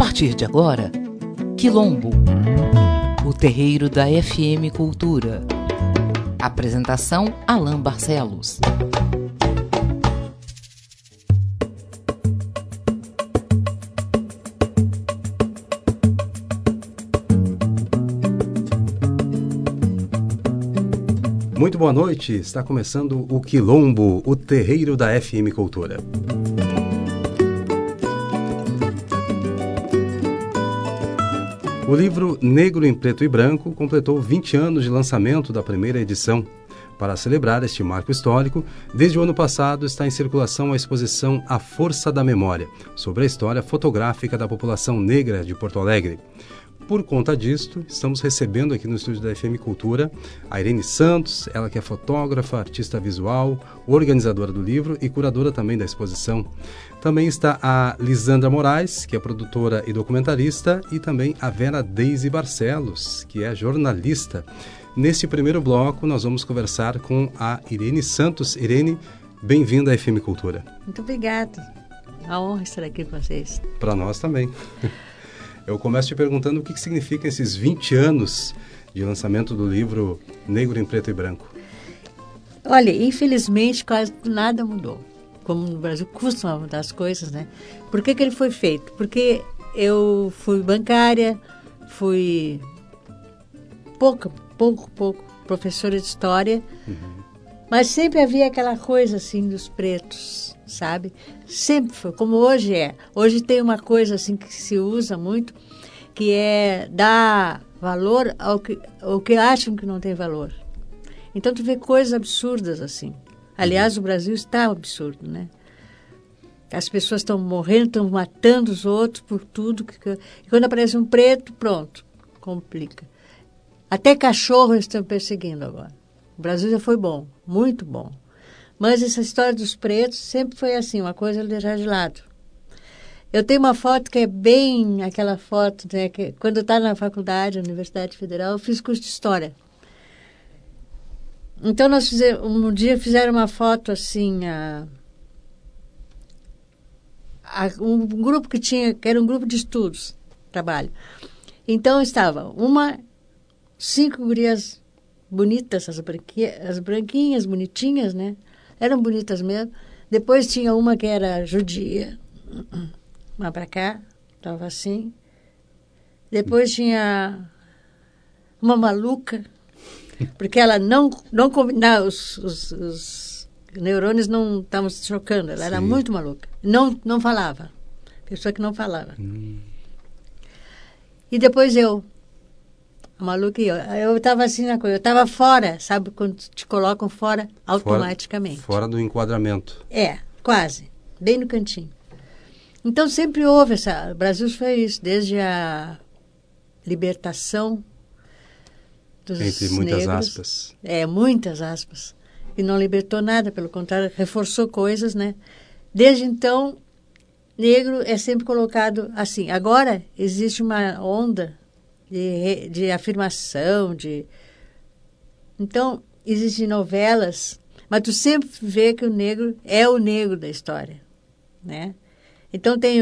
partir de agora, Quilombo, o terreiro da FM Cultura. Apresentação: Alain Barcelos. Muito boa noite, está começando o Quilombo, o terreiro da FM Cultura. O livro Negro em Preto e Branco completou 20 anos de lançamento da primeira edição. Para celebrar este marco histórico, desde o ano passado está em circulação a exposição A Força da Memória, sobre a história fotográfica da população negra de Porto Alegre. Por conta disto, estamos recebendo aqui no estúdio da FM Cultura a Irene Santos, ela que é fotógrafa, artista visual, organizadora do livro e curadora também da exposição. Também está a Lisandra Moraes, que é produtora e documentarista, e também a Vera Deise Barcelos, que é jornalista. Neste primeiro bloco, nós vamos conversar com a Irene Santos. Irene, bem-vinda à FM Cultura. Muito obrigada. A honra estar aqui com vocês. Para nós também. Eu começo te perguntando o que significa esses 20 anos de lançamento do livro Negro em Preto e Branco. Olha, infelizmente quase nada mudou. Como no Brasil costumam mudar as coisas, né? Por que ele foi feito? Porque eu fui bancária, fui pouco professora de história, mas sempre havia aquela coisa assim dos pretos, sabe? Sempre foi, como hoje é. Hoje tem uma coisa assim que se usa muito, que é dar valor ao que acham que não tem valor. Então tu vê coisas absurdas assim. Aliás, o Brasil está absurdo, né? As pessoas estão morrendo, estão matando os outros por tudo. E quando aparece um preto, pronto, complica. Até cachorro estão perseguindo agora. O Brasil já foi bom, muito bom. Mas essa história dos pretos sempre foi assim, uma coisa a deixar de lado. Eu tenho uma foto que é bem aquela foto, né, que quando eu estava na faculdade, na Universidade Federal, eu fiz curso de História. Então, um dia fizeram uma foto assim, um grupo que era um grupo de estudos, trabalho. Então, estava 5 gurias bonitas, as branquinhas, bonitinhas, né? Eram bonitas mesmo. Depois tinha uma que era judia, uma para cá, estava assim. Depois tinha uma maluca, porque ela não combinava, os neurônios não estavam se chocando, ela era muito maluca. Não falava, pessoa que não falava. E depois a maluca e eu estava assim na coisa, eu estava fora, sabe, quando te colocam fora automaticamente. Fora do enquadramento. É, quase, bem no cantinho. Então sempre houve o Brasil foi isso, desde a libertação dos entre muitas negros, aspas. Muitas aspas. E não libertou nada, pelo contrário, reforçou coisas, né? Desde então, negro é sempre colocado assim. Agora existe uma onda de afirmação, Então, existem novelas, mas tu sempre vê que o negro é o negro da história, né? Então, tem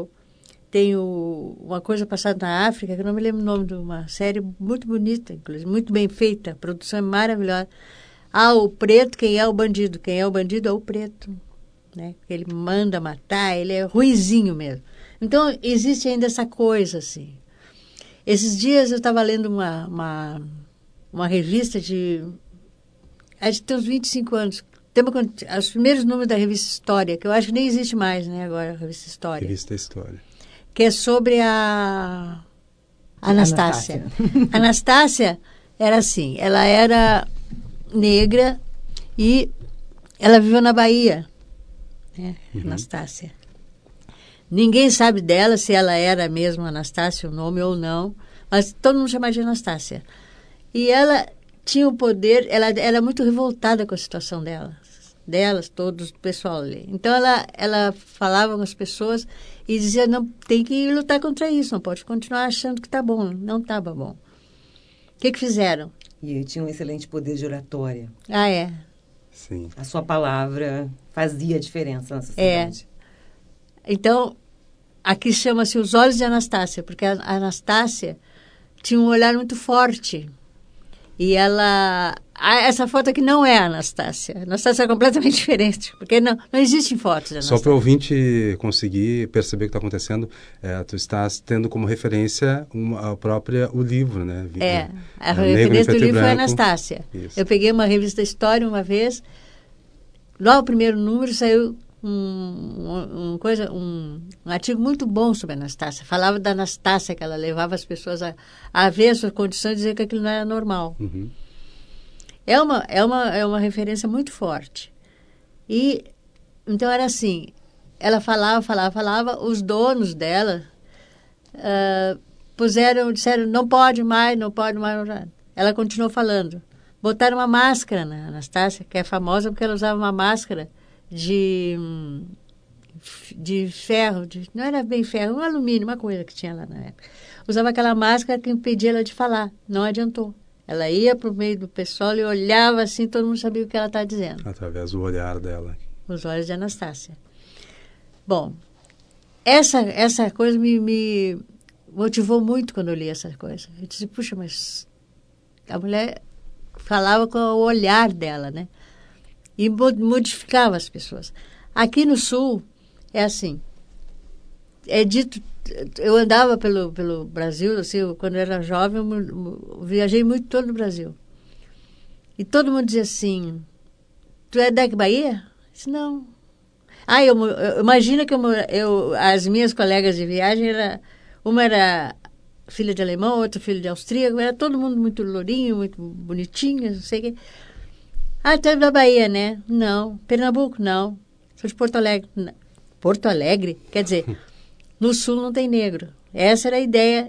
uma coisa passada na África, que eu não me lembro o nome de uma série muito bonita, inclusive, muito bem feita, a produção é maravilhosa. O preto, quem é o bandido? Quem é o bandido é o preto, né? Ele manda matar, ele é ruinzinho mesmo. Então, existe ainda essa coisa, assim. Esses dias eu estava lendo uma revista de tem uns 25 anos. Os primeiros números da revista História, que eu acho que nem existe mais, né, agora, a revista História. Revista História. Que é sobre a Anastácia. Anastácia era assim, ela era negra e ela viveu na Bahia, né, Anastácia. Ninguém sabe dela, se ela era mesmo Anastácia, o nome ou não, mas todo mundo chamava de Anastácia. E ela tinha o poder, ela era muito revoltada com a situação delas, todos, o pessoal ali. Então, ela falava com as pessoas e dizia, não, tem que lutar contra isso, não pode continuar achando que está bom, não estava bom. O que fizeram? E ele tinha um excelente poder de oratória. Ah, é? Sim. A sua palavra fazia diferença na sociedade. Então, aqui chama-se Os Olhos de Anastácia, porque a Anastácia tinha um olhar muito forte. E ela... Essa foto aqui não é a Anastácia. A Anastácia é completamente diferente, porque não existem fotos de Anastácia. Só para o ouvinte conseguir perceber o que está acontecendo, tu estás tendo como referência o livro, né? A referência do livro foi a Anastácia. Isso. Eu peguei uma revista História uma vez, lá o primeiro número saiu um artigo muito bom sobre a Anastácia. Falava da Anastácia, que ela levava as pessoas a ver as suas condições e dizer que aquilo não era normal. Uhum. É uma referência muito forte. E, então, era assim, ela falava, os donos dela disseram, não pode mais. Ela continuou falando. Botaram uma máscara na Anastácia, que é famosa porque ela usava uma máscara de ferro, não era bem ferro, um alumínio, uma coisa que tinha lá na época. Usava aquela máscara que impedia ela de falar, não adiantou. Ela ia para o meio do pessoal e olhava assim, todo mundo sabia o que ela estava dizendo. Através do olhar dela. Os olhos de Anastácia. Bom, essa coisa me motivou muito quando eu li essa coisa. Eu disse, puxa, mas a mulher falava com o olhar dela, né? E modificava as pessoas. Aqui no Sul, é assim, é dito... Eu andava pelo Brasil, assim, quando eu era jovem, eu viajei muito todo o Brasil. E todo mundo dizia assim, tu é daqui Bahia? Eu disse, não. Imagina que as minhas colegas de viagem, uma era filha de alemão, outra filha de austríaco, era todo mundo muito lourinho, muito bonitinho, não sei o quê. Tu é da Bahia, né? Não. Pernambuco? Não. Sou de Porto Alegre. Não. Porto Alegre? Quer dizer... No Sul não tem negro. Essa era a ideia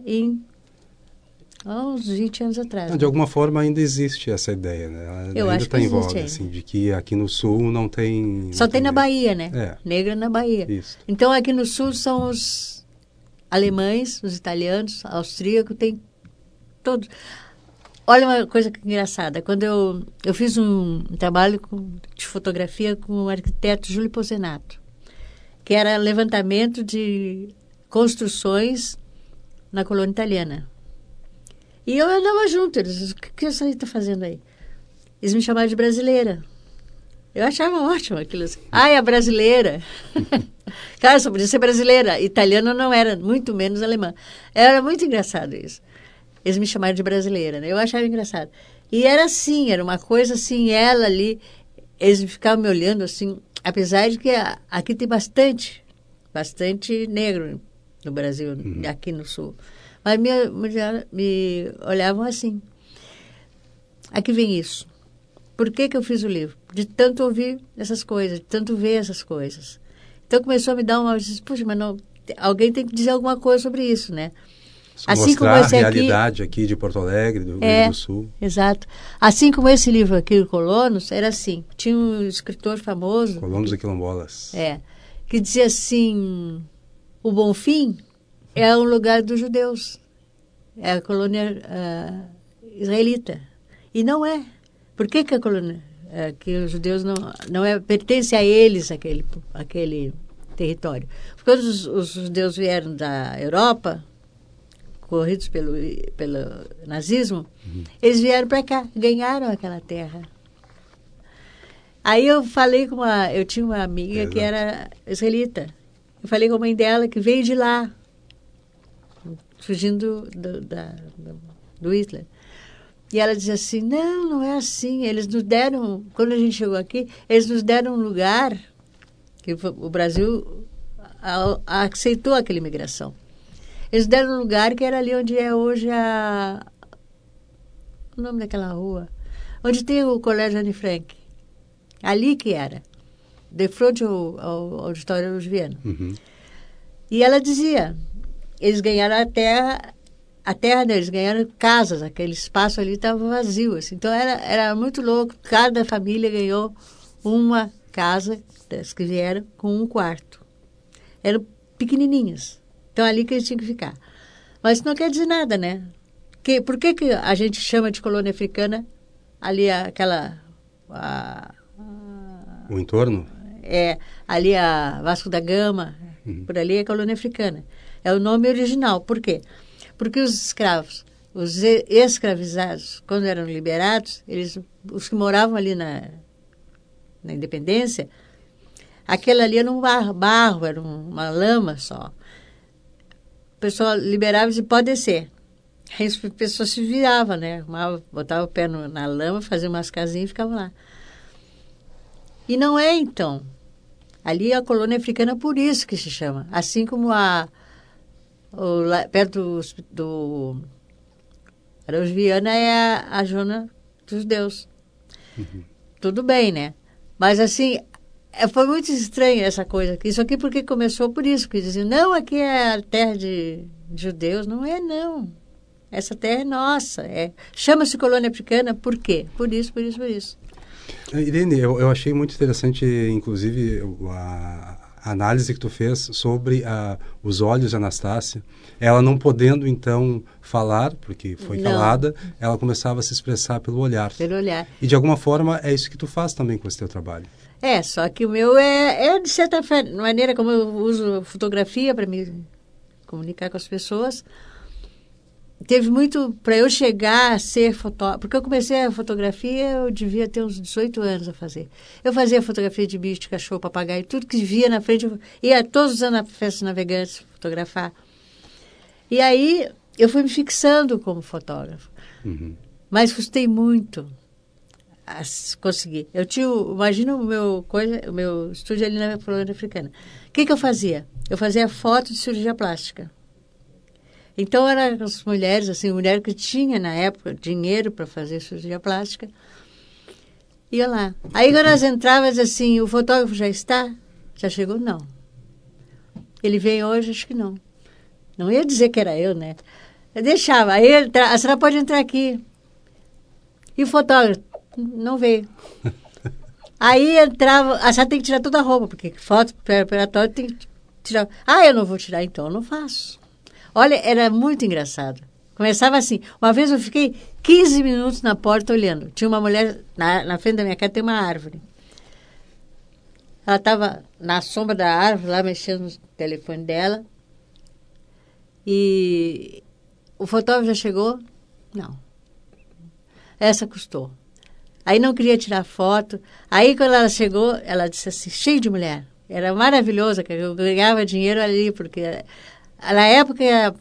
uns 20 anos atrás. De alguma forma ainda existe essa ideia, né? Eu ainda acho está que em voga, existe assim, de que aqui no Sul não tem... Só tem na negro. Bahia, né? Negra na Bahia. Isso. Então, aqui no Sul são os alemães, os italianos, austríacos, tem todos. Olha uma coisa engraçada. Quando eu fiz um trabalho de fotografia com o arquiteto Júlio Pozenato, que era levantamento de construções na colônia italiana. E eu andava junto. Eles diziam, o que você está fazendo aí? Eles me chamaram de brasileira. Eu achava ótimo aquilo. Assim. É brasileira. Cara, só podia ser brasileira. Italiana não era, muito menos alemã. Era muito engraçado isso. Eles me chamaram de brasileira, né? Eu achava engraçado. E era assim, era uma coisa assim, ela ali, eles ficavam me olhando assim, apesar de que aqui tem bastante negro no Brasil, aqui no Sul. Mas me olhavam assim. Aqui vem isso. Por que eu fiz o livro? De tanto ouvir essas coisas, de tanto ver essas coisas. Então começou a me dar uma... Puxa, mas não, alguém tem que dizer alguma coisa sobre isso, né? Assim mostrar como esse a realidade aqui de Porto Alegre, do Rio Grande do Sul. Exato. Assim como esse livro aqui, o Colonos, era assim. Tinha um escritor famoso... Colonos e Quilombolas. Que dizia assim, o Bonfim é um lugar dos judeus. É a colônia israelita. E não é. Por que a colônia... que os judeus pertence a eles aquele território? Porque quando os judeus vieram da Europa... corridos pelo nazismo, eles vieram para cá, ganharam aquela terra. Aí eu falei eu tinha uma amiga que era israelita. Eu falei com a mãe dela que veio de lá, fugindo do Hitler. E ela dizia assim, não é assim. Eles nos deram, quando a gente chegou aqui, eles nos deram um lugar que o Brasil aceitou aquela imigração. Eles deram um lugar que era ali onde é hoje o nome daquela rua, onde tem o Colégio Anne Frank. Ali que era, de frente ao Auditório Luz Viana. E ela dizia, eles ganharam a terra deles, ganharam casas, aquele espaço ali estava vazio. Assim. Então era muito louco, cada família ganhou uma casa, das que vieram, com um quarto. Eram pequenininhas. Então, ali que eles tinham que ficar. Mas não quer dizer nada, né? Por que a gente chama de colônia africana ali o entorno? Ali a Vasco da Gama, Por ali é colônia africana. É o nome original. Por quê? Porque os escravos, os escravizados, quando eram liberados, os que moravam ali na Independência, aquela ali era um barro, era uma lama só. O pessoal liberava e dizia, pode descer. Aí as pessoas se viravam, né? Botavam o pé na lama, faziam umas casinhas e ficavam lá. E não é, então. Ali é a colônia africana, por isso que se chama. Assim como perto do Araújo Viana é a zona dos judeus. Tudo bem, né? Mas, assim, foi muito estranho essa coisa. Isso aqui porque começou por isso, que diziam, não, aqui é a terra de judeus. Não é, não. Essa terra é nossa. Chama-se colônia africana por quê? Por isso, por isso, por isso. Irene, eu achei muito interessante, inclusive, a análise que tu fez sobre os olhos de Anastácia. Ela não podendo, então, falar, porque foi calada, ela começava a se expressar pelo olhar. Pelo olhar. E, de alguma forma, é isso que tu faz também com esse teu trabalho. Só que o meu de certa maneira, como eu uso fotografia para me comunicar com as pessoas, teve muito para eu chegar a ser fotógrafa, porque eu comecei a fotografia, eu devia ter uns 18 anos a fazer. Eu fazia fotografia de bicho, de cachorro, papagaio, tudo que via na frente, eu ia todos os anos na Festa Navegantes fotografar. E aí eu fui me fixando como fotógrafo. Mas custei muito a conseguir. Imagina o meu estúdio ali na colônia africana. O que eu fazia? Eu fazia foto de cirurgia plástica. Então, eram as mulheres, assim, mulher que tinha, na época, dinheiro para fazer cirurgia plástica, ia lá. Aí, quando elas entravam, assim, o fotógrafo já está? Já chegou? Não. Ele vem hoje? Acho que não. Não ia dizer que era eu, né? Eu deixava. Aí, a senhora pode entrar aqui. E o fotógrafo? Não veio. Aí, entrava, a senhora tem que tirar toda a roupa, porque foto preparatória tem que tirar. Eu não vou tirar, então eu não faço. Olha, era muito engraçado. Começava assim. Uma vez eu fiquei 15 minutos na porta olhando. Tinha uma mulher, na frente da minha casa tem uma árvore. Ela estava na sombra da árvore, lá mexendo no telefone dela. E o fotógrafo já chegou? Não. Essa custou. Aí não queria tirar foto. Aí quando ela chegou, ela disse assim, cheio de mulher. Era maravilhoso, que eu ganhava dinheiro ali, porque... Na época,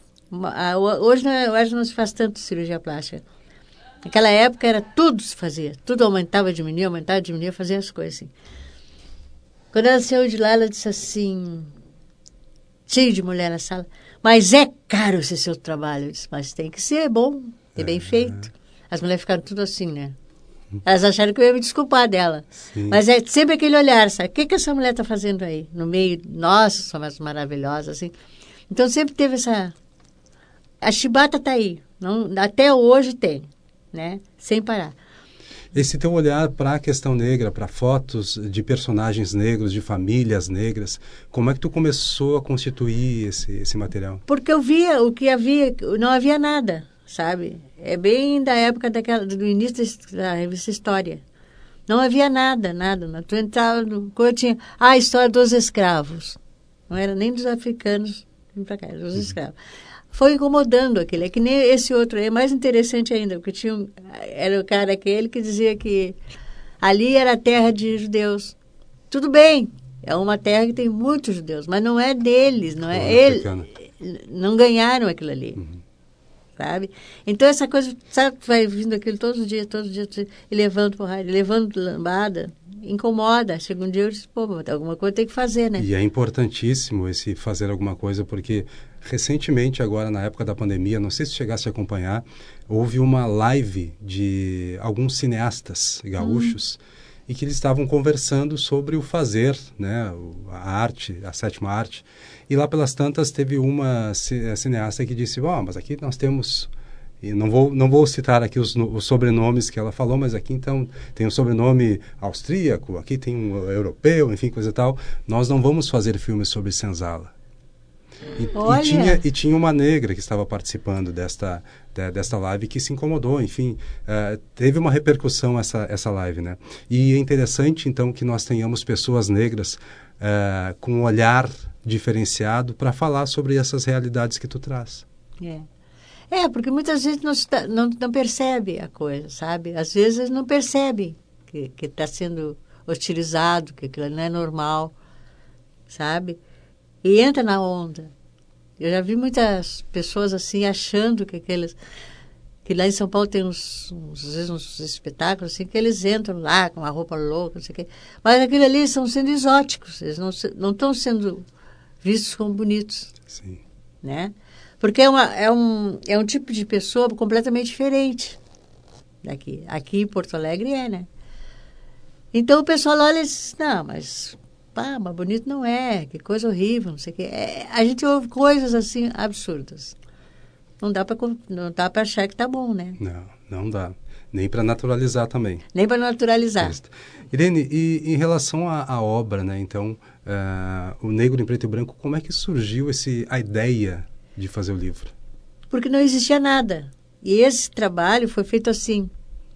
hoje não se faz tanto cirurgia plástica. Naquela época era tudo se fazia. Tudo aumentava, diminuía, fazia as coisas assim. Quando ela saiu de lá, ela disse assim, cheio de mulher na sala, mas é caro esse seu trabalho. Eu disse, mas tem que ser bom, bem feito. As mulheres ficaram tudo assim, né? Elas acharam que eu ia me desculpar dela. Sim. Mas é sempre aquele olhar, sabe? O que essa mulher está fazendo aí? No meio, nossa, são mais maravilhosas, assim. Então, sempre teve essa... A chibata está aí. Até hoje tem, né? Sem parar. Esse teu olhar para a questão negra, para fotos de personagens negros, de famílias negras, como é que tu começou a constituir esse material? Porque eu via o que havia, não havia nada, sabe? É bem da época do início da revista História. Não havia nada. Tu entrava, quando eu tinha a história dos escravos. Não era nem dos africanos, para cá, dos escravos. Foi incomodando aquele. É que nem esse outro. É mais interessante ainda, porque era o cara aquele que dizia que ali era a terra de judeus. Tudo bem, é uma terra que tem muitos judeus, mas não é deles, não é eles. Não ganharam aquilo ali. Sabe? Então, essa coisa, sabe, vai vindo aquilo todos os dias, e levando porrada, levando lambada, incomoda. Chega um dia eu disse, alguma coisa tem que fazer, né? E é importantíssimo esse fazer alguma coisa, porque recentemente, agora na época da pandemia, não sei se chegasse a acompanhar, houve uma live de alguns cineastas gaúchos e que eles estavam conversando sobre o fazer, né, a arte, a sétima arte. E lá pelas tantas teve uma cineasta que disse, mas aqui nós temos... E não vou citar aqui os sobrenomes que ela falou, mas aqui então tem um sobrenome austríaco, aqui tem um europeu, enfim, coisa e tal. Nós não vamos fazer filmes sobre senzala. E tinha uma negra que estava participando desta live que se incomodou, enfim, teve uma repercussão essa live, né? E é interessante, então, que nós tenhamos pessoas negras com um olhar diferenciado para falar sobre essas realidades que tu traz. Porque muitas vezes não percebe a coisa, sabe? Às vezes não percebe que está sendo hostilizado, que aquilo não é normal, sabe? E entra na onda. Eu já vi muitas pessoas assim achando que lá em São Paulo tem às vezes uns espetáculos assim, que eles entram lá com uma roupa louca, não sei o quê. Mas aquilo ali estão sendo exóticos, eles não estão sendo vistos como bonitos. Sim. Né? Porque é um tipo de pessoa completamente diferente daqui. Aqui em Porto Alegre né? Então o pessoal olha e diz, não, mas bonito não é, que coisa horrível, não sei o quê. A gente ouve coisas assim absurdas. Não dá para achar que tá bom, né? Não dá. Nem para naturalizar também. Nem para naturalizar. Irene, e em relação à obra, né? Então, o Negro em Preto e Branco, como é que surgiu a ideia de fazer o livro? Porque não existia nada. E esse trabalho foi feito assim.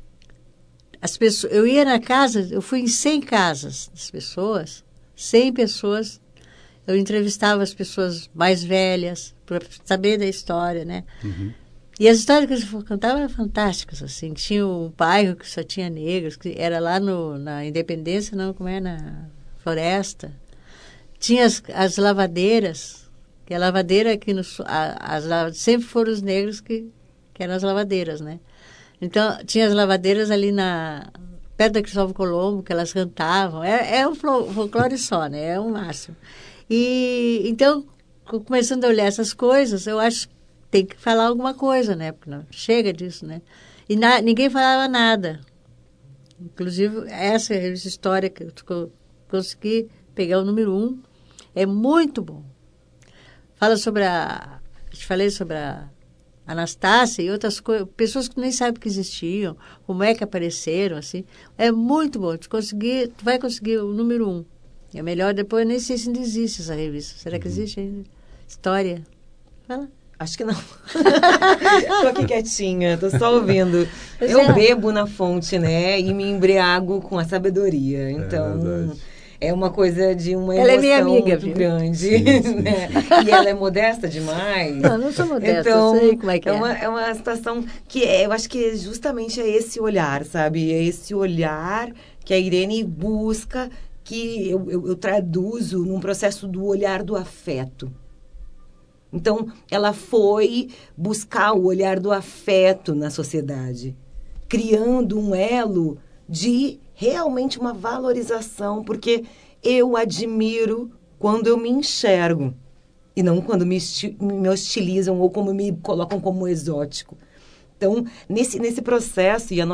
Eu ia na casa, eu fui em 100 casas das pessoas, 100 pessoas. Eu entrevistava as pessoas mais velhas para saber da história, né? Uhum. E as histórias que eles contavam eram fantásticas, assim. Tinha um bairro que só tinha negros, que era lá na Independência, não, como é, na Floresta. Tinha as lavadeiras, que a lavadeira aqui sempre foram os negros que eram as lavadeiras, né? Então, tinha as lavadeiras ali perto da Cristóvão Colombo, que elas cantavam. É um folclore só, né? É um máximo. E, então, começando a olhar essas coisas, eu acho que tem que falar alguma coisa, né? Porque não chega disso, né? E ninguém falava nada. Inclusive, essa história que eu consegui pegar o número 1 é muito bom. Fala sobre te falei sobre a Anastácia e outras coisas, pessoas que nem sabem que existiam, como é que apareceram, assim. É muito bom. Tu vai conseguir o número 1. É melhor depois, nem sei se ainda existe essa revista. Será que existe ainda? História. Fala. Acho que não. Tô aqui quietinha, tô só ouvindo. Eu bebo na fonte, né? E me embriago com a sabedoria. Então, é uma coisa de uma emoção é minha amiga, muito grande. Sim. Né? E ela é modesta demais. Não sou modesta, então, eu sei como é que é uma situação que eu acho que justamente é esse olhar, sabe? É esse olhar que a Irene busca, que eu traduzo num processo do olhar do afeto. Então, ela foi buscar o olhar do afeto na sociedade, criando um elo de realmente uma valorização, porque eu admiro quando eu me enxergo, e não quando me hostilizam ou como me colocam como exótico. Então, nesse processo e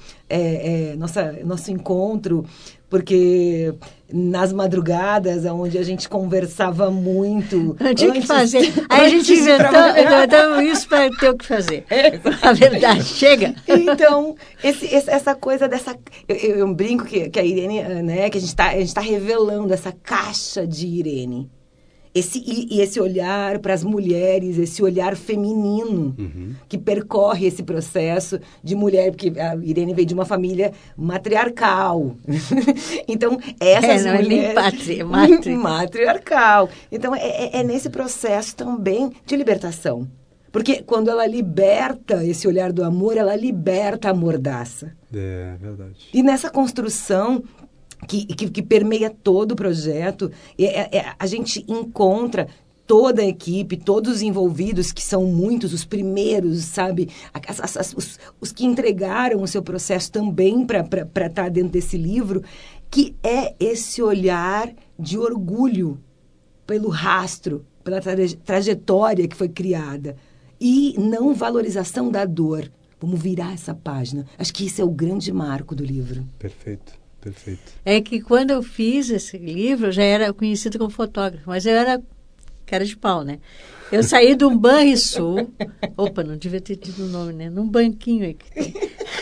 nosso encontro, porque nas madrugadas, onde a gente conversava muito... Eu tinha que fazer. Aí a gente inventou isso para ter o que fazer. A verdade, chega. Então, essa coisa dessa... Eu brinco que a Irene, né, que a gente tá revelando essa caixa de Irene. Esse olhar para as mulheres, esse olhar feminino, que percorre esse processo de mulher, porque a Irene veio de uma família matriarcal. Então, essas mulheres... matriarcal. Então, é nesse processo também de libertação. Porque quando ela liberta esse olhar do amor, ela liberta a mordaça. É verdade. E nessa construção... Que permeia todo o projeto, a gente encontra toda a equipe, todos os envolvidos, que são muitos, os primeiros, sabe? Os que entregaram o seu processo também para estar dentro desse livro, que é esse olhar de orgulho pelo rastro, pela trajetória que foi criada. E não valorização da dor. Vamos virar essa página. Acho que esse é o grande marco do livro. Perfeito. Perfeito. É que quando eu fiz esse livro, eu já era conhecida como fotógrafa, mas eu era cara de pau, né? Eu saí de um Banrisul, não devia ter tido o nome, né? Num banquinho aí que tem.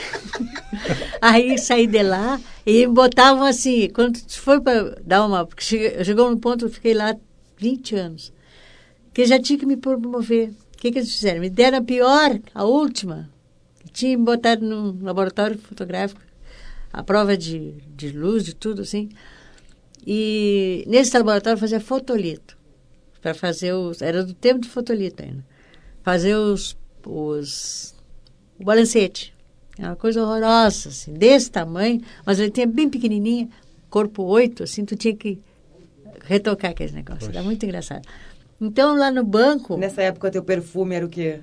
Aí saí de lá e botavam assim, quando foi para dar uma... Chegou num ponto, eu fiquei lá 20 anos, que já tinha que me promover. O que eles fizeram? Me deram a pior, a última, que tinha me botado num laboratório fotográfico, a prova de luz, de tudo, assim. E nesse laboratório fazia fotolito. para fazer era do tempo do fotolito ainda, fazer o balancete. É uma coisa horrorosa, assim, desse tamanho, mas ele tinha bem pequenininha, corpo 8, assim, tu tinha que retocar aquele negócio. Era muito engraçado. Então, lá no banco... Nessa época, teu perfume era o quê?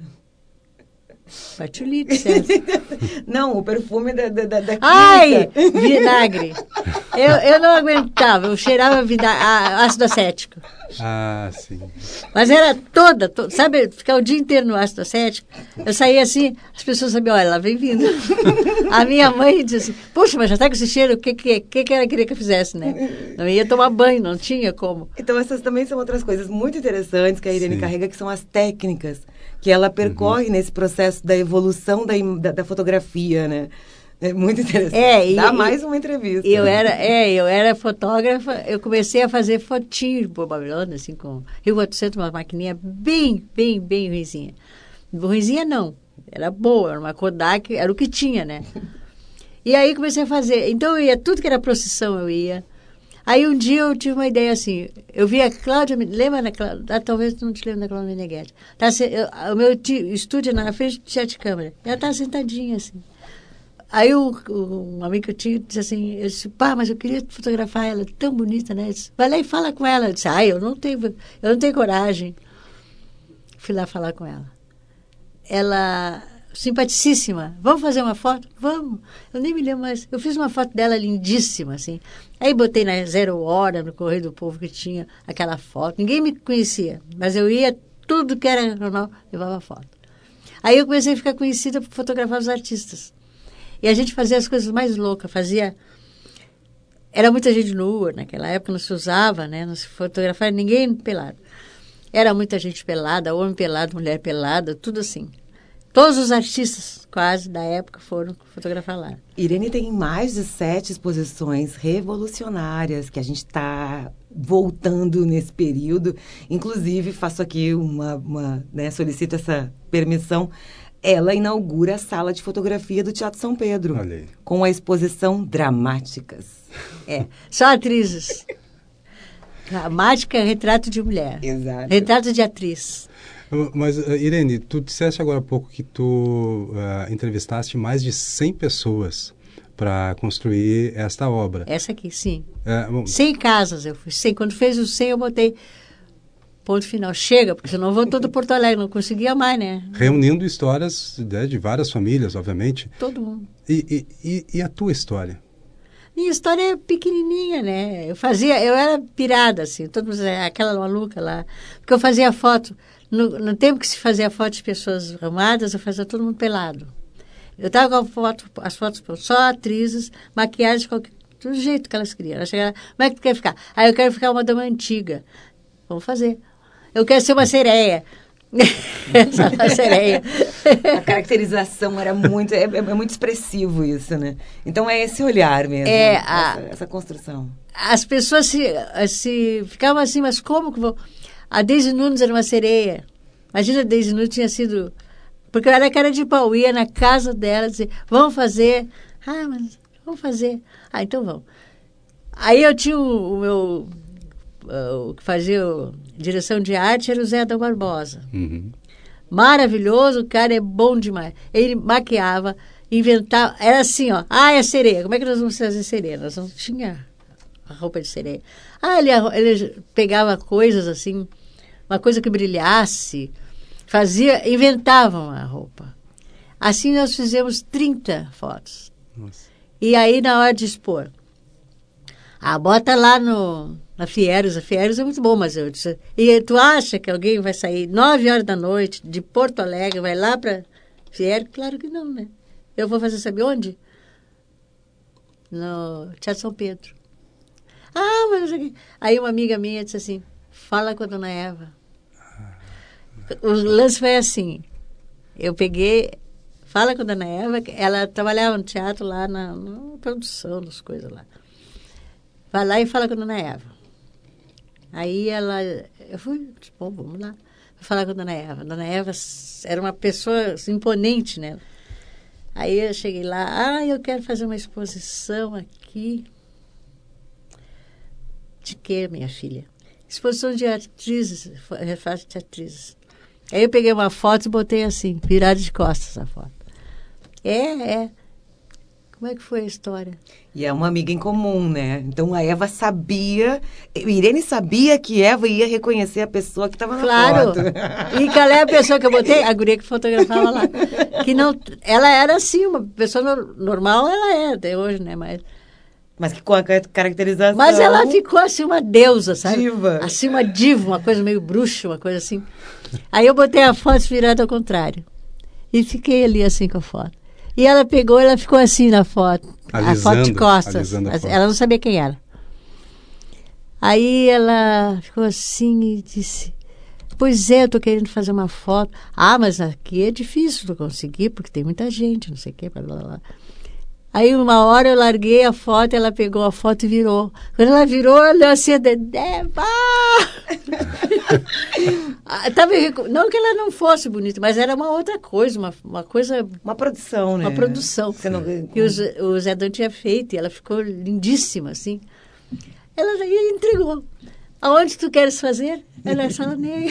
Patulite, certo? Não, o perfume da Ai, vinagre. Eu não aguentava, eu cheirava ácido acético. Ah, sim. Mas era toda, sabe, ficar o dia inteiro no ácido acético. Eu saía assim, as pessoas sabiam, olha, ela vem vindo. A minha mãe disse assim, poxa, mas já está com esse cheiro, o que ela queria que eu fizesse, né? Não ia tomar banho, não tinha como. Então, essas também são outras coisas muito interessantes que a Irene carrega, que são as técnicas que ela percorre nesse processo da evolução da fotografia, né? É muito interessante. Dá mais uma entrevista. Eu era fotógrafa, eu comecei a fazer fotinhos por Babilônia, assim, com Rio 400, uma maquininha bem ruinzinha. Ruinzinha não, era boa, era uma Kodak, era o que tinha, né? E aí comecei a fazer. Então eu ia, tudo que era procissão eu ia. Aí um dia eu tive uma ideia assim, eu vi a Cláudia, lembra da Cláudia? Talvez não te lembre da Cláudia Meneghetti. O meu estúdio na frente de 7 câmeras, ela estava sentadinha assim. Aí um amigo que eu tinha disse assim, eu disse, pá, mas eu queria fotografar ela, tão bonita, né? Eu disse, vai lá e fala com ela. Eu disse, eu não tenho coragem. Fui lá falar com ela. Ela, simpaticíssima, vamos fazer uma foto? Vamos. Eu nem me lembro mais. Eu fiz uma foto dela lindíssima, assim. Aí botei na 0 Hora, no Correio do Povo, que tinha aquela foto. Ninguém me conhecia, mas eu ia, tudo que era jornal, levava foto. Aí eu comecei a ficar conhecida por fotografar os artistas. E a gente fazia as coisas mais loucas, era muita gente nua, naquela época não se usava, né? Não se fotografava ninguém pelado. Era muita gente pelada, homem pelado, mulher pelada, tudo assim. Todos os artistas, quase, da época foram fotografar lá. Irene tem mais de 7 exposições revolucionárias que a gente está voltando nesse período. Inclusive, faço aqui solicito essa permissão. Ela inaugura a sala de fotografia do Teatro São Pedro, com a exposição Dramáticas. Só atrizes. Dramática, retrato de mulher. Exato. Retrato de atriz. Mas, Irene, tu disseste agora há pouco que tu entrevistaste mais de 100 pessoas para construir esta obra. Essa aqui, sim. 100 casas eu fui. 100. Quando fez os 100, eu botei... Ponto final. Chega, porque senão eu vou todo Porto Alegre, não conseguia mais, né? Reunindo histórias de várias famílias, obviamente. Todo mundo. E a tua história? Minha história é pequenininha, né? Eu era pirada, assim, todo mundo dizia, aquela maluca lá. Porque eu fazia foto, no tempo que se fazia foto de pessoas arrumadas, eu fazia todo mundo pelado. Eu estava com as fotos só atrizes, maquiagem, do jeito que elas queriam. Elas chegaram, como é que tu quer ficar? Eu quero ficar uma dama antiga. Vamos fazer. Eu quero ser uma sereia. Uma sereia. A caracterização era muito... É muito expressivo isso, né? Então é esse olhar mesmo. Essa construção. As pessoas se ficavam assim, mas como que vou... A Daisy Nunes era uma sereia. Imagina, a Daisy Nunes tinha sido... Porque eu era cara de pau. Ia na casa dela dizer, vamos fazer. Mas vamos fazer. Então vamos. Aí eu tinha o meu... O que fazia direção de arte era o Zé Adão Barbosa. Uhum. Maravilhoso, o cara é bom demais. Ele maquiava, inventava, era assim, é sereia. Como é que nós vamos fazer sereia? Nós não tinha a roupa de sereia. Ele pegava coisas assim, uma coisa que brilhasse, inventava uma roupa. Assim nós fizemos 30 fotos. Nossa. E aí na hora de expor, bota lá na Fieros. A Fieros é muito bom, mas eu disse... E tu acha que alguém vai sair 9 horas da noite de Porto Alegre, vai lá para Fieros? Claro que não, né? Eu vou fazer, sabe onde? No Teatro São Pedro. Mas... Aí uma amiga minha disse assim, fala com a dona Eva. O lance foi assim, eu peguei... Fala com a dona Eva, ela trabalhava no teatro lá na produção das coisas lá. Vai lá e fala com a dona Eva. Aí eu fui, bom, vamos lá. Vou falar com a dona Eva. A dona Eva era uma pessoa imponente, né? Aí eu cheguei lá, eu quero fazer uma exposição aqui. De quê, minha filha? exposição de atrizes, retrato de atrizes. Aí eu peguei uma foto e botei assim, virada de costas a foto. Como é que foi a história? E é uma amiga em comum, né? Então a Eva sabia, Irene sabia que Eva ia reconhecer a pessoa que estava na foto. E qual é a pessoa que eu botei? A guria que fotografava lá. Que não, ela era assim, uma pessoa normal, ela é até hoje, né? Mas que com a caracterização... Mas ela ficou assim uma deusa, sabe? Diva. Assim uma diva, uma coisa meio bruxa, uma coisa assim. Aí eu botei a foto virada ao contrário. E fiquei ali assim com a foto. E ela pegou, ela ficou assim na foto. A foto de costas. Ela não sabia quem era. Aí ela ficou assim e disse... Pois é, eu tô querendo fazer uma foto. Ah, mas aqui é difícil de conseguir, porque tem muita gente, não sei o quê, blá, blá, blá. Aí uma hora eu larguei a foto, ela pegou a foto e virou. Quando ela virou, olhou assim, a Dedé, não que ela não fosse bonita, mas era uma outra coisa, uma coisa... Uma produção, né? Uma produção. Não... Que o Zé Dan tinha feito, e ela ficou lindíssima, assim. Ela entregou. Aonde tu queres fazer? Ela é Sala Negra.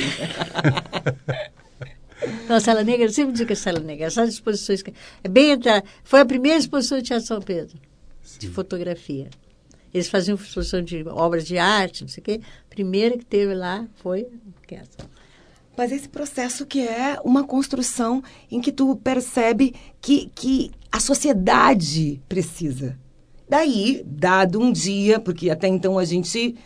Não, Sala Negra, eu sempre digo que é Sala Negra. Essas exposições... Foi a primeira exposição de Teatro São Pedro, de fotografia. Eles faziam exposição de obras de arte, não sei o quê. A primeira que teve lá foi essa. Mas esse processo que é uma construção em que tu percebe que a sociedade precisa. Daí, dado um dia, porque até então a gente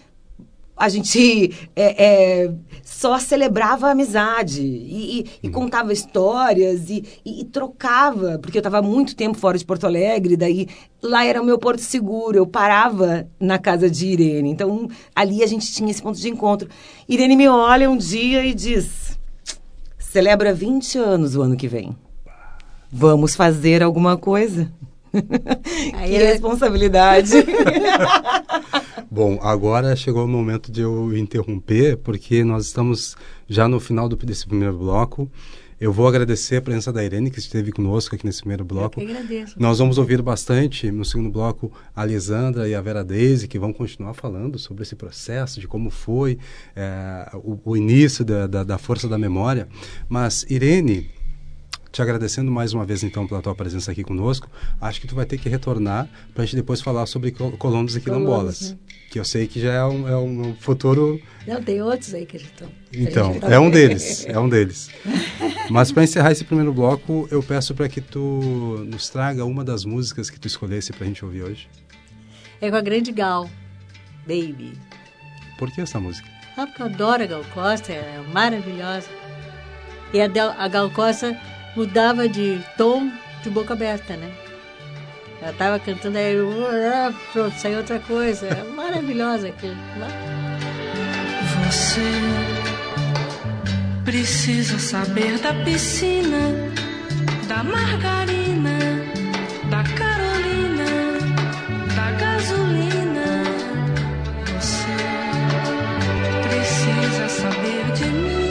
só celebrava a amizade e contava histórias e trocava, porque eu estava muito tempo fora de Porto Alegre, daí lá era o meu porto seguro, eu parava na casa de Irene. Então, ali a gente tinha esse ponto de encontro. Irene me olha um dia e diz, celebra 20 anos o ano que vem. Vamos fazer alguma coisa? Que responsabilidade. Bom, agora chegou o momento de eu interromper, porque nós estamos já no final desse primeiro bloco. Eu vou agradecer a presença da Irene, que esteve conosco aqui nesse primeiro bloco. Eu que agradeço. Nós vamos ouvir bastante, no segundo bloco, a Lisandra e a Vera Deise, que vão continuar falando sobre esse processo, de como foi o início da força da memória. Mas, Irene... Te agradecendo mais uma vez, então, pela tua presença aqui conosco. Acho que tu vai ter que retornar para a gente depois falar sobre colonos e quilombolas. Né? Que eu sei que já é um futuro... Não, tem outros aí que já estão... Então, é um deles. Mas para encerrar esse primeiro bloco, eu peço para que tu nos traga uma das músicas que tu escolhesse para a gente ouvir hoje. É com a Grande Gal, Baby. Por que essa música? Porque eu adoro a Gal Costa, é maravilhosa. E a Gal Costa... mudava de tom de boca aberta, né? Ela estava cantando, aí pronto, saiu outra coisa. É maravilhosa aquilo. Você precisa saber da piscina, da margarina, da Carolina, da gasolina. Você precisa saber de mim.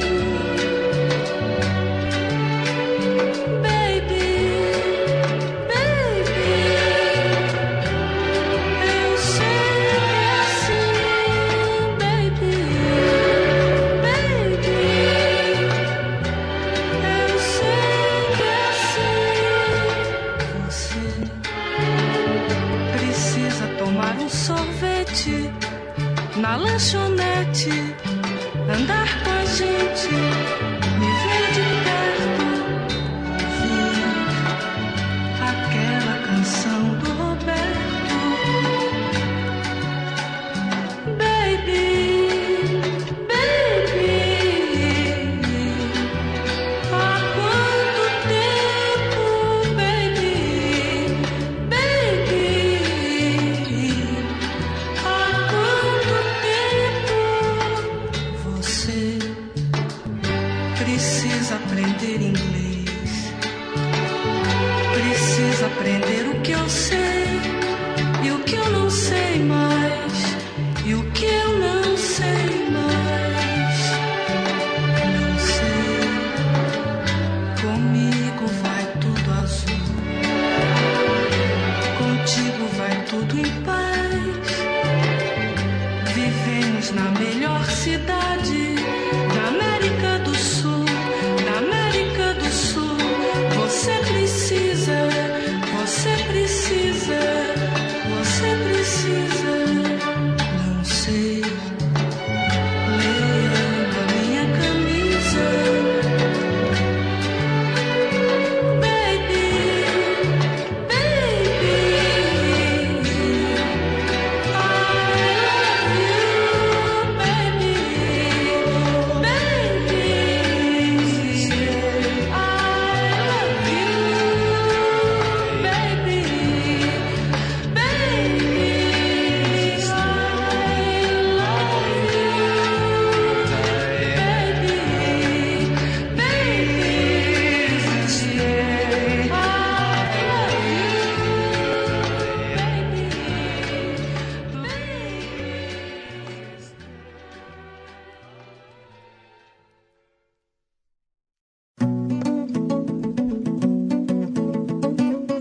Na lanchonete, andar com a gente, me ver de perto, ouvir aquela canção do Roberto. Baby, baby, há quanto tempo, baby, baby, há quanto tempo você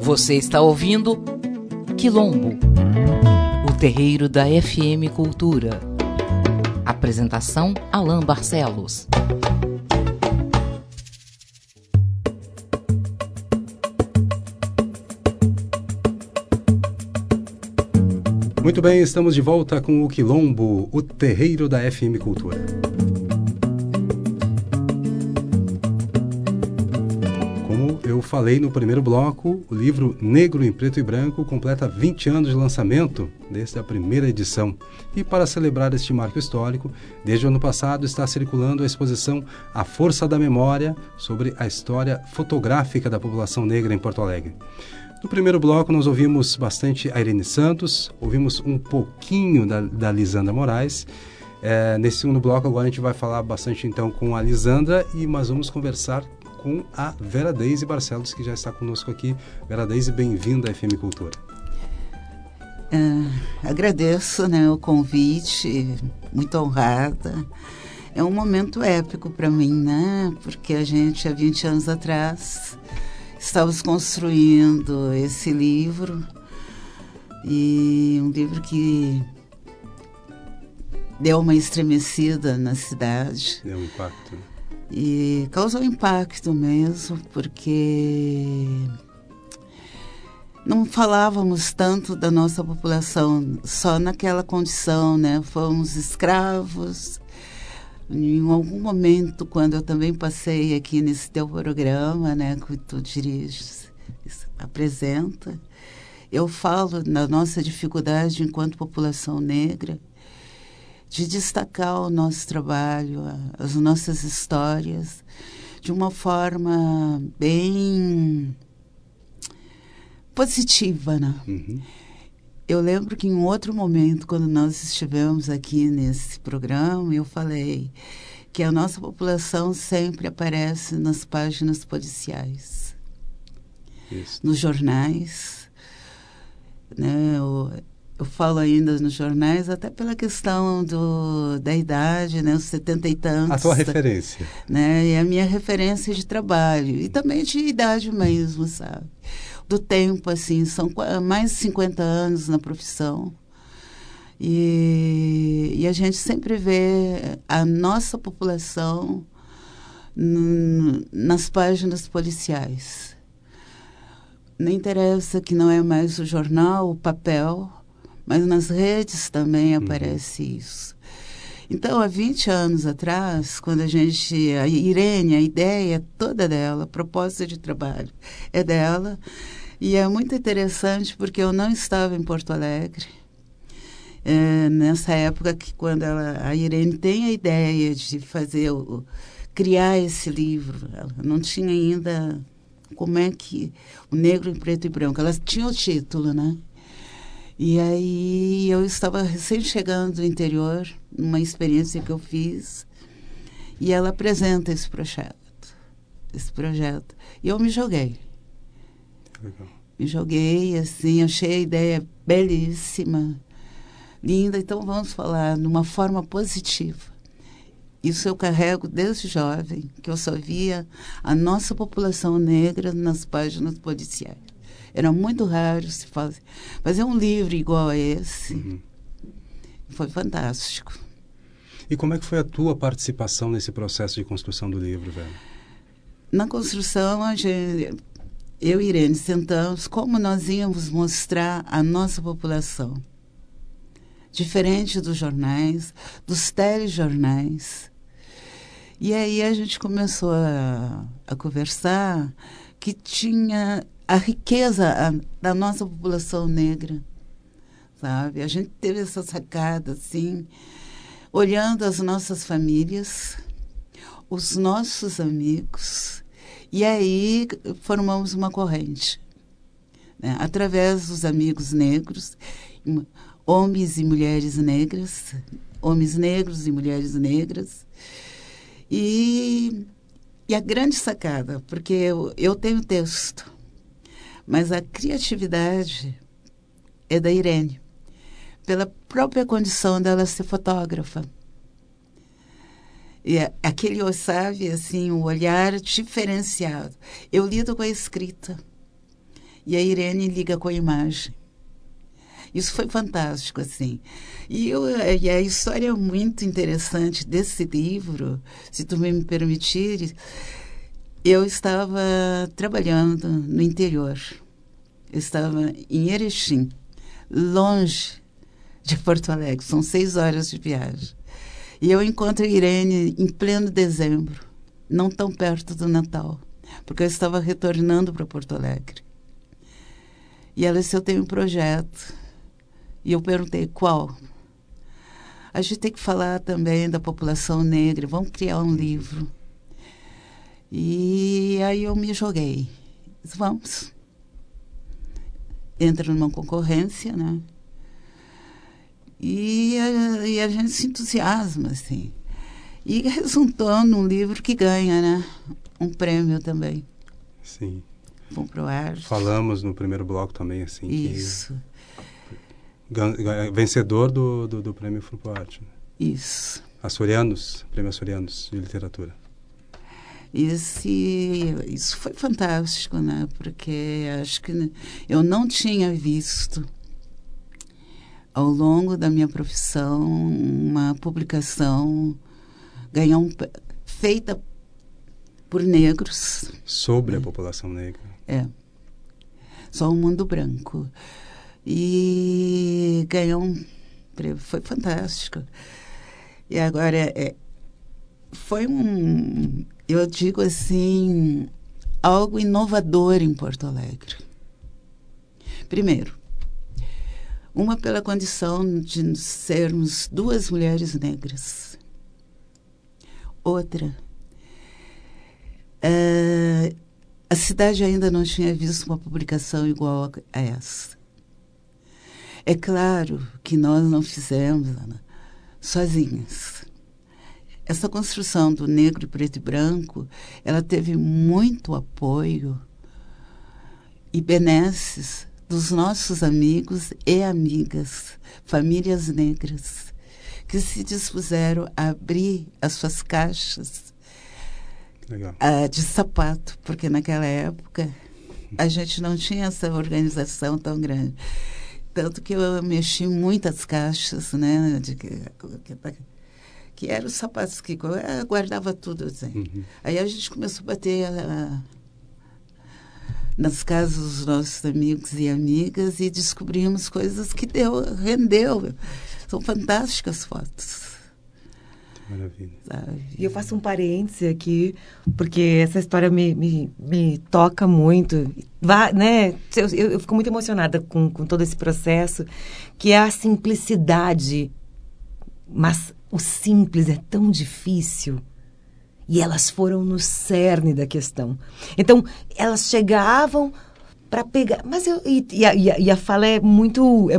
Você está ouvindo Quilombo, o terreiro da FM Cultura. Apresentação Alain Barcelos. Muito bem, estamos de volta com o Quilombo, o terreiro da FM Cultura. Como eu falei no primeiro bloco, o livro Negro em Preto e Branco completa 20 anos de lançamento desde a primeira edição. E para celebrar este marco histórico, desde o ano passado está circulando a exposição A Força da Memória sobre a história fotográfica da população negra em Porto Alegre. No primeiro bloco, nós ouvimos bastante a Irene Santos, ouvimos um pouquinho da Lisandra Moraes. Nesse segundo bloco, agora a gente vai falar bastante então com a Lisandra, mas vamos conversar com a Vera Deise Barcelos, que já está conosco aqui. Vera Deise, bem-vinda à FM Cultura. Agradeço, o convite, muito honrada. É um momento épico para mim, porque a gente, há 20 anos atrás, estávamos construindo esse livro, e um livro que deu uma estremecida na cidade. Deu um impacto. E causou impacto mesmo, porque não falávamos tanto da nossa população só naquela condição, Fomos escravos. Em algum momento, quando eu também passei aqui nesse teu programa, que tu diriges, apresenta, eu falo da nossa dificuldade enquanto população negra de destacar o nosso trabalho, as nossas histórias, de uma forma bem positiva, Uhum. Eu lembro que em outro momento, quando nós estivemos aqui nesse programa, eu falei que a nossa população sempre aparece nas páginas policiais, Isso. nos jornais, Eu falo ainda nos jornais, até pela questão da idade, os 70 e tantos. A tua referência. E a minha referência de trabalho. E também de idade mesmo, sabe? Do tempo, assim, são mais de 50 anos na profissão. E a gente sempre vê a nossa população nas páginas policiais. Não interessa que não é mais o jornal, o papel, mas nas redes também aparece isso. Então, há 20 anos atrás, quando a Irene, a ideia é toda dela, a proposta de trabalho é dela, e é muito interessante porque eu não estava em Porto Alegre, nessa época que quando a Irene tem a ideia de criar esse livro, ela não tinha ainda como é que o Negro em Preto e Branco, ela tinha o título, E aí eu estava recém chegando do interior, numa experiência que eu fiz, e ela apresenta esse projeto. E eu me joguei. Legal. Me joguei, assim, achei a ideia belíssima, linda, então vamos falar de uma forma positiva. Isso eu carrego desde jovem, que eu só via a nossa população negra nas páginas policiais. Era muito raro se fazer um livro igual a esse. Uhum. Foi fantástico. E como é que foi a tua participação nesse processo de construção do livro, Vera? Na construção, eu e Irene sentamos como nós íamos mostrar a nossa população. Diferente dos jornais, dos telejornais. E aí a gente começou a conversar que tinha a riqueza da nossa população negra, sabe? A gente teve essa sacada, assim, olhando as nossas famílias, os nossos amigos, e aí formamos uma corrente, através dos amigos negros, homens e mulheres negras, homens negros e mulheres negras, e a grande sacada, porque eu tenho texto, mas a criatividade é da Irene, pela própria condição dela ser fotógrafa. E aquele, sabe, assim, um olhar diferenciado. Eu lido com a escrita. e a Irene liga com a imagem. Isso foi fantástico, assim. E a história muito interessante desse livro, se tu me permitires, eu estava trabalhando no interior. Eu estava em Erechim, longe de Porto Alegre, são 6 horas de viagem. E eu encontro a Irene em pleno dezembro, não tão perto do Natal, porque eu estava retornando para Porto Alegre. E ela disse, eu tenho um projeto. E eu perguntei, qual? A gente tem que falar também da população negra, vamos criar um livro. E aí eu me joguei. Disse, vamos. Entra numa concorrência, né? E a gente se entusiasma, assim. E resultou num livro que ganha, né? Um prêmio também. Sim. Vamos pro ar. Falamos no primeiro bloco também, assim. Isso. Vencedor do prêmio Frupoarte. Isso. Açorianos, prêmio Açorianos de literatura. Isso foi fantástico, né? Porque acho que eu não tinha visto ao longo da minha profissão uma publicação feita por negros. Sobre a população negra. Só o Mundo Branco. E ganhou um prêmio. Foi fantástico. E agora, foi eu digo assim, algo inovador em Porto Alegre. Primeiro, uma pela condição de sermos 2 mulheres negras. Outra, a cidade ainda não tinha visto uma publicação igual a essa. É claro que nós não fizemos, Ana, sozinhas. Essa construção do negro, preto e branco, ela teve muito apoio e benesses dos nossos amigos e amigas, famílias negras, que se dispuseram a abrir as suas caixas de sapato, porque naquela época a gente não tinha essa organização tão grande. Tanto que eu mexi em muitas caixas, né, que eram os sapatos que eu guardava tudo, assim. Uhum. Aí a gente começou a bater nas casas dos nossos amigos e amigas e descobrimos coisas que rendeu. São fantásticas fotos. Maravilha. Sabe? E eu faço um parêntese aqui, porque essa história me toca muito. Né? Eu fico muito emocionada com todo esse processo, que é a simplicidade. Mas o simples é tão difícil. E elas foram no cerne da questão. Então, elas chegavam para pegar... Mas a fala é muito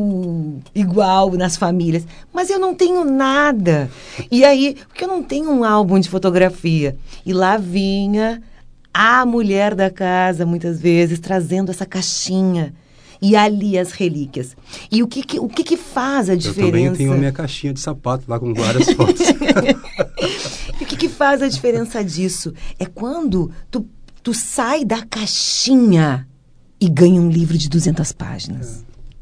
igual nas famílias. Mas eu não tenho nada. E aí, porque eu não tenho um álbum de fotografia. E lá vinha a mulher da casa, muitas vezes, trazendo essa caixinha. E ali as relíquias. E o que faz a diferença? Eu também tenho a minha caixinha de sapato lá com várias fotos. E o que faz a diferença disso? É quando tu sai da caixinha e ganha um livro de 200 páginas.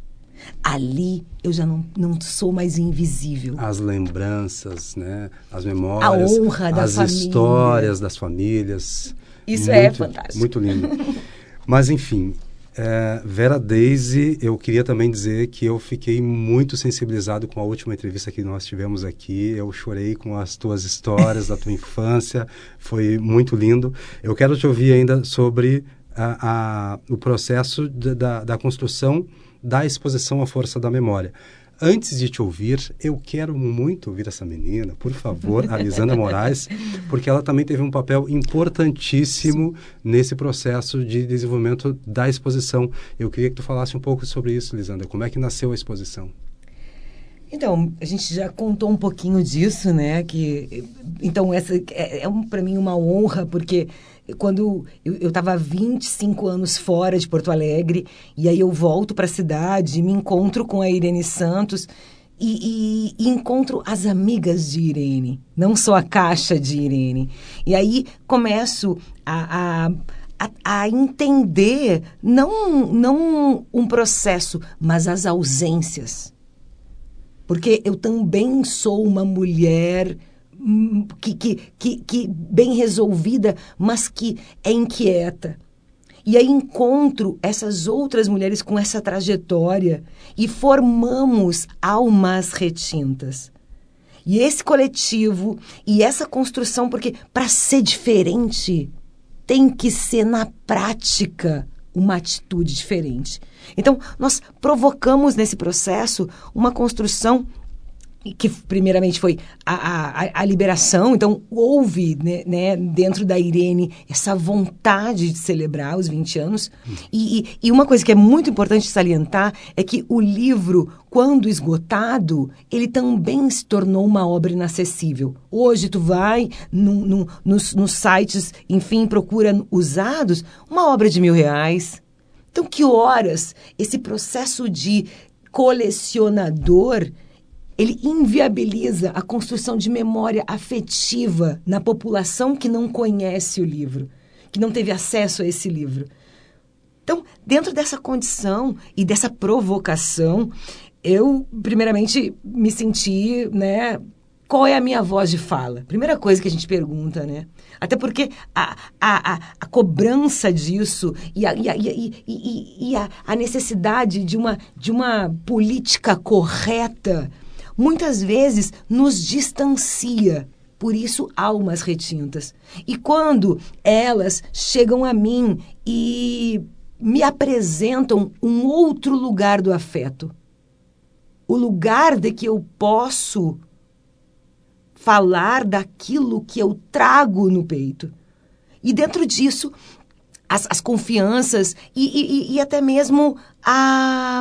Ali eu já não sou mais invisível. As lembranças, né? As memórias. A honra da família. As histórias das famílias. Isso é fantástico. Muito lindo. Mas, enfim... Vera Daisy, eu queria também dizer que eu fiquei muito sensibilizado com a última entrevista que nós tivemos aqui. Eu chorei com as tuas histórias da tua infância, foi muito lindo. Eu quero te ouvir ainda sobre o processo da construção da exposição à força da memória. Antes de te ouvir, eu quero muito ouvir essa menina, por favor, a Lisandra Moraes, porque ela também teve um papel importantíssimo nesse processo de desenvolvimento da exposição. Eu queria que tu falasse um pouco sobre isso, Lisandra. Como é que nasceu a exposição? Então, a gente já contou um pouquinho disso, né? Então, essa para mim uma honra, porque quando eu estava há 25 anos fora de Porto Alegre, e aí eu volto para a cidade, me encontro com a Irene Santos e encontro as amigas de Irene, não só a caixa de Irene. E aí começo a a entender não um processo, mas as ausências. Porque eu também sou uma mulher que bem resolvida, mas que é inquieta. E aí encontro essas outras mulheres com essa trajetória e formamos almas retintas. E esse coletivo e essa construção, porque para ser diferente tem que ser na prática uma atitude diferente. Então, nós provocamos nesse processo uma construção que primeiramente foi a liberação. Então, houve, né, dentro da Irene essa vontade de celebrar os 20 anos. E uma coisa que é muito importante salientar é que o livro, quando esgotado, ele também se tornou uma obra inacessível. Hoje, tu vai nos sites, enfim, procura usados, uma obra de R$1.000. Então, que horas esse processo de colecionador ele inviabiliza a construção de memória afetiva na população que não conhece o livro, que não teve acesso a esse livro. Então, dentro dessa condição e dessa provocação, eu, primeiramente, me senti, né, qual é a minha voz de fala? Primeira coisa que a gente pergunta, né? Até porque a cobrança disso e a necessidade de uma política correta muitas vezes nos distancia. Por isso, almas retintas. E quando elas chegam a mim e me apresentam um outro lugar do afeto, o lugar de que eu posso falar daquilo que eu trago no peito. E dentro disso, as confianças e até mesmo a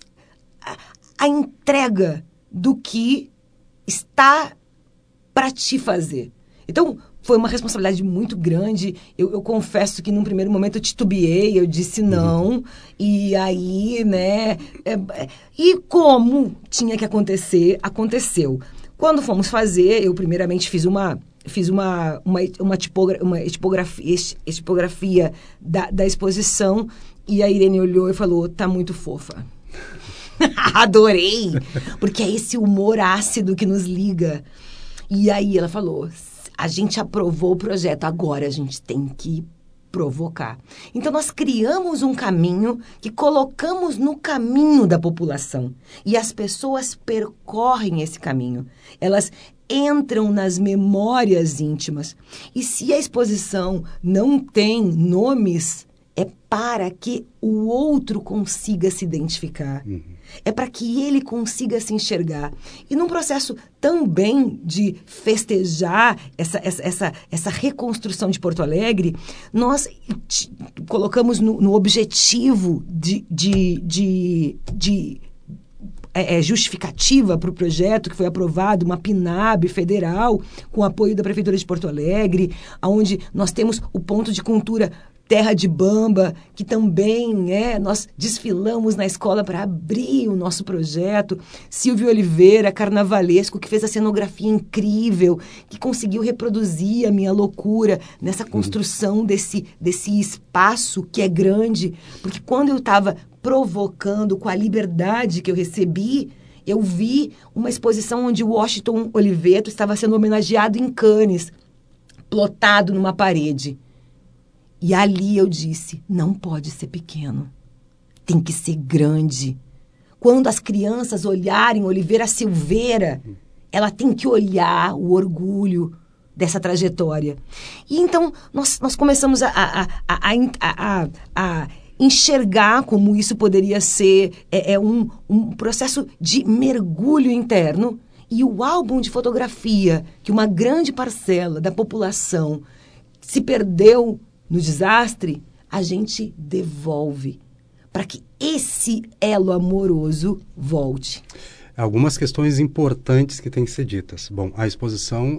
entrega do que está para te fazer. Então, foi uma responsabilidade muito grande. Eu confesso que num primeiro momento eu titubeei, eu disse não. E aí, né... E como tinha que acontecer, aconteceu. Quando fomos fazer, eu primeiramente fiz uma tipografia da exposição. E a Irene olhou e falou, tá muito fofa. Adorei, porque é esse humor ácido que nos liga. E aí ela falou, a gente aprovou o projeto, agora a gente tem que provocar. Então nós criamos um caminho que colocamos no caminho da população. E as pessoas percorrem esse caminho. Elas entram nas memórias íntimas. E se a exposição não tem nomes, é para que o outro consiga se identificar. É para que ele consiga se enxergar. E num processo também de festejar essa reconstrução de Porto Alegre, nós colocamos no objetivo de justificativa para o projeto que foi aprovado, uma PNAB federal, com apoio da Prefeitura de Porto Alegre, onde nós temos o ponto de cultura Terra de Bamba, que também nós desfilamos na escola para abrir o nosso projeto. Silvio Oliveira, carnavalesco, que fez a cenografia incrível, que conseguiu reproduzir a minha loucura nessa construção desse espaço que é grande. Porque quando eu estava provocando com a liberdade que eu recebi, eu vi uma exposição onde o Washington Oliveto estava sendo homenageado em Cannes, plotado numa parede. E ali eu disse, não pode ser pequeno, tem que ser grande. Quando as crianças olharem Oliveira Silveira, ela tem que olhar o orgulho dessa trajetória. E então nós começamos a enxergar como isso poderia ser um processo de mergulho interno. E o álbum de fotografia, que uma grande parcela da população se perdeu no desastre, a gente devolve para que esse elo amoroso volte. Algumas questões importantes que têm que ser ditas. Bom, a exposição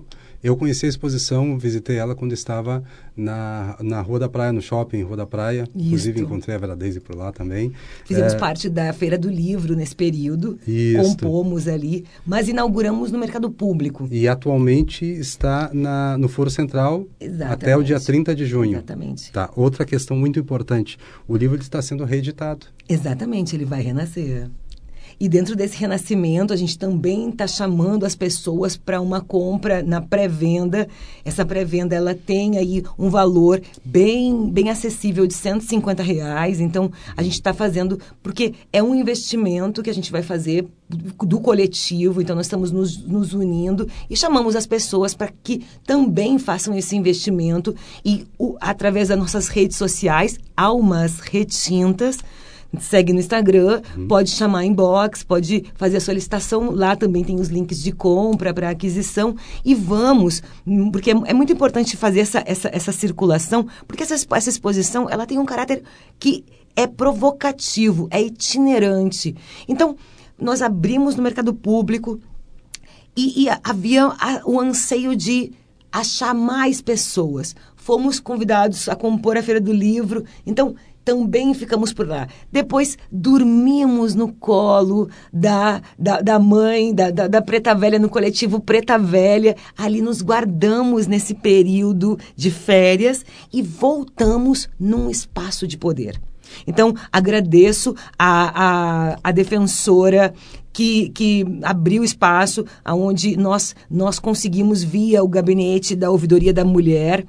Eu conheci a exposição, visitei ela quando estava na Rua da Praia, no shopping Rua da Praia. Inclusive, encontrei a Vera Deise por lá também. Fizemos parte da Feira do Livro nesse período. Compomos ali, mas inauguramos no mercado público. E atualmente está no Foro Central. Exatamente. Até o dia 30 de junho. Exatamente. Tá. Outra questão muito importante, o livro está sendo reeditado. Exatamente, ele vai renascer. E dentro desse renascimento, a gente também está chamando as pessoas para uma compra na pré-venda. Essa pré-venda, ela tem aí um valor bem acessível de R$150. Então, a gente está fazendo, porque é um investimento que a gente vai fazer do coletivo. Então, nós estamos nos unindo e chamamos as pessoas para que também façam esse investimento. E através das nossas redes sociais, Almas Retintas, segue no Instagram, pode chamar inbox, pode fazer a solicitação. Lá também tem os links de compra para aquisição. E vamos, porque é muito importante fazer essa circulação, porque essa exposição ela tem um caráter que é provocativo, é itinerante. Então, nós abrimos no mercado público e havia o anseio de achar mais pessoas. Fomos convidados a compor a Feira do Livro. Então, também ficamos por lá. Depois, dormimos no colo da mãe, da Preta Velha, no coletivo Preta Velha. Ali nos guardamos nesse período de férias e voltamos num espaço de poder. Então, agradeço a defensora que abriu espaço, onde nós conseguimos, via o gabinete da Ouvidoria da Mulher,